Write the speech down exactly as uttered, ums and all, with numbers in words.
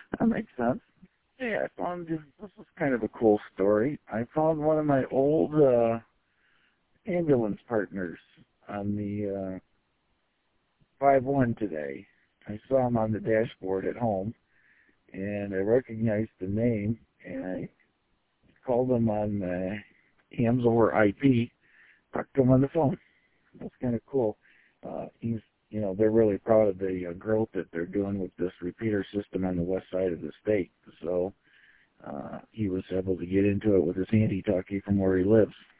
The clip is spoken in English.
That makes sense. Yeah, I found this is kind of a cool story. I found one of my old uh, ambulance partners on the uh, five one today. I saw him on the dashboard at home, and I recognized the name, and I called him on uh, hams over I P, talked to him on the phone. That's kind of cool. Uh, he's, you know, they're really proud of the uh, growth that they're doing with this repeater system on the west side of the state. So uh, he was able to get into it with his handy-talkie from where he lives.